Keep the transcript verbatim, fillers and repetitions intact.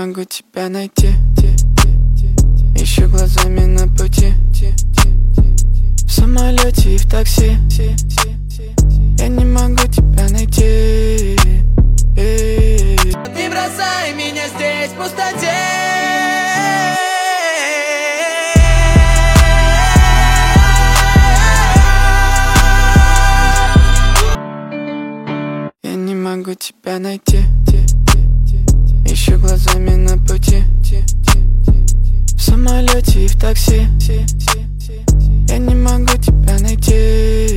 могу тебя найти, ищу глазами на пути, в самолете и в такси. Я не могу тебя найти. Не бросай меня здесь в пустоте. Я не могу тебя найти, ищу глазами на пути, в самолете и в такси. Я не могу тебя найти.